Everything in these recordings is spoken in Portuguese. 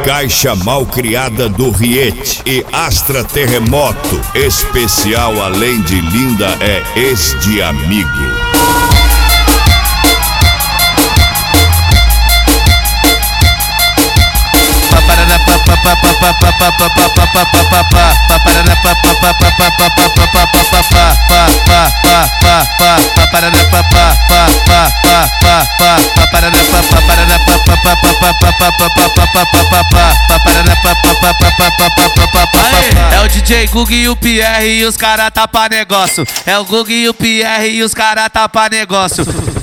Caixa Malcriada do Riete e Astra Terremoto. Especial além de linda é ex de amigo. É o DJ Gug e o Pierre e os cara tá pra negócio. É o Gug e o Pierre e os cara tá pra negócio.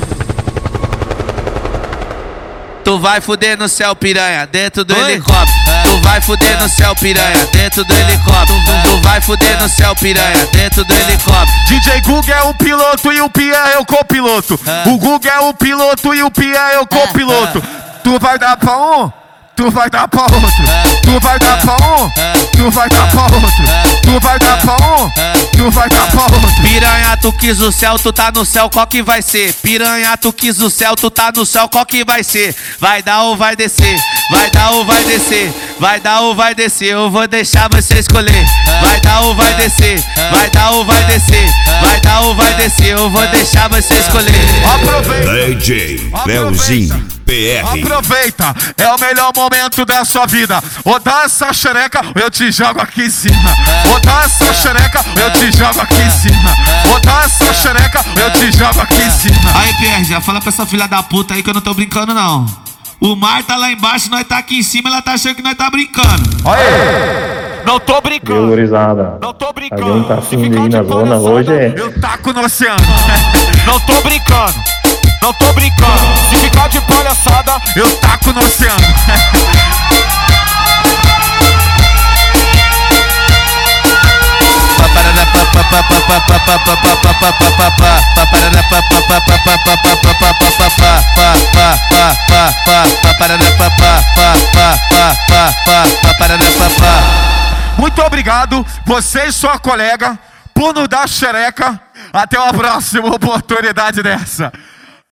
Tu vai fuder no céu, piranha, dentro do helicóptero. Tu vai fuder no céu, piranha, dentro do helicóptero. Tu vai fuder no céu, piranha, dentro do helicóptero. DJ Gug é o piloto e o Pierre é o copiloto. O Gug é o piloto e o Pierre é o copiloto. Tu vai dar pra um, tu vai dar pra outro. Tu vai dar pra um, tu vai dar pra outro. Tu vai dar pra um, tu vai dar pra outro. Piranha, tu quis o céu, tu tá no céu, qual que vai ser? Piranha, tu quis o céu, tu tá no céu, qual que vai ser? Vai dar ou vai descer? Vai dar ou vai descer? Vai dar ou vai descer? Eu vou deixar você escolher. Vai dar ou vai descer? Vai dar ou vai descer? Vai dar ou vai descer? Eu vou deixar você escolher. Aproveita, DJ Leozinho PR. aproveita, é o melhor momento da sua vida. Ou dá essa xereca, ou eu te jogo aqui em cima. Ou dá essa xereca, ou eu te jogo aqui em cima. Ou dá essa xereca, ou eu te jogo aqui em cima. Aí, Pierre, já fala pra essa filha da puta aí que eu não tô brincando, não. O mar tá lá embaixo, nós tá aqui em cima, ela tá achando que nós tá brincando. Aê! Não tô brincando. Valorizada. Não tô brincando. Alguém tá afim de ir de na zona palhaçada, hoje é... eu taco no oceano. Não tô brincando. Não tô brincando. Se ficar de palhaçada, eu taco no oceano. Muito obrigado, você e sua colega, por nos dar xereca. Até uma próxima oportunidade dessa.